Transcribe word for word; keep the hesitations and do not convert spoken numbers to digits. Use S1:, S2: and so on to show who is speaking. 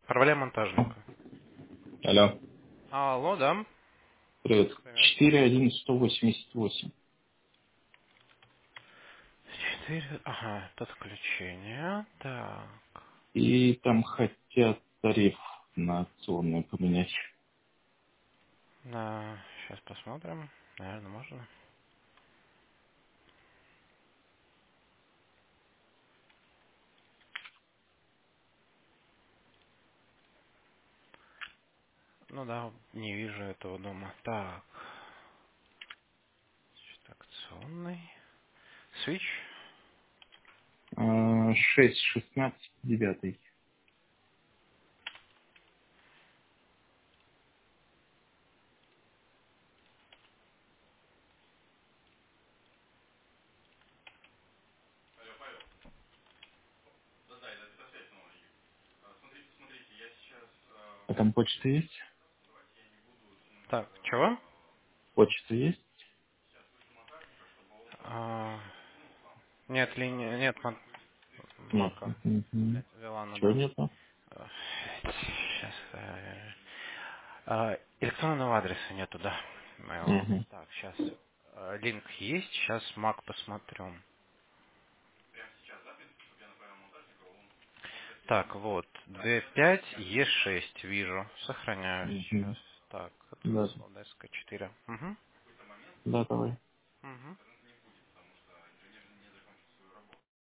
S1: Проблема монтажника.
S2: Алло.
S1: Алло, да?
S2: Привет.
S1: Привет.
S2: четыре один сто восемьдесят восемь.
S1: Четыре. Ага, подключение. Так.
S2: И там хотят тариф на акционную поменять.
S1: Да, сейчас посмотрим. Наверное, можно. Ну да, не вижу этого дома. Так. Значит, акционный. Switch.
S2: А, шесть шестнадцать девятый. А там почта есть?
S1: Так, чего?
S2: Почта есть?
S1: А, нет, линии, нет, мон-
S2: Нет.
S1: Мака.
S2: Угу.
S1: Вилана,
S2: Чего
S1: да.
S2: нету?
S1: Сейчас. Электронного адреса нету, да. Моего.
S2: Угу.
S1: Так, сейчас. Линк есть, сейчас Мак посмотрю. Так, вот. д пять е шесть вижу. Сохраняю
S2: Угу.
S1: сейчас. Так, это
S2: Да.
S1: Солодайская четыре. Угу.
S2: Да, давай.
S1: Угу.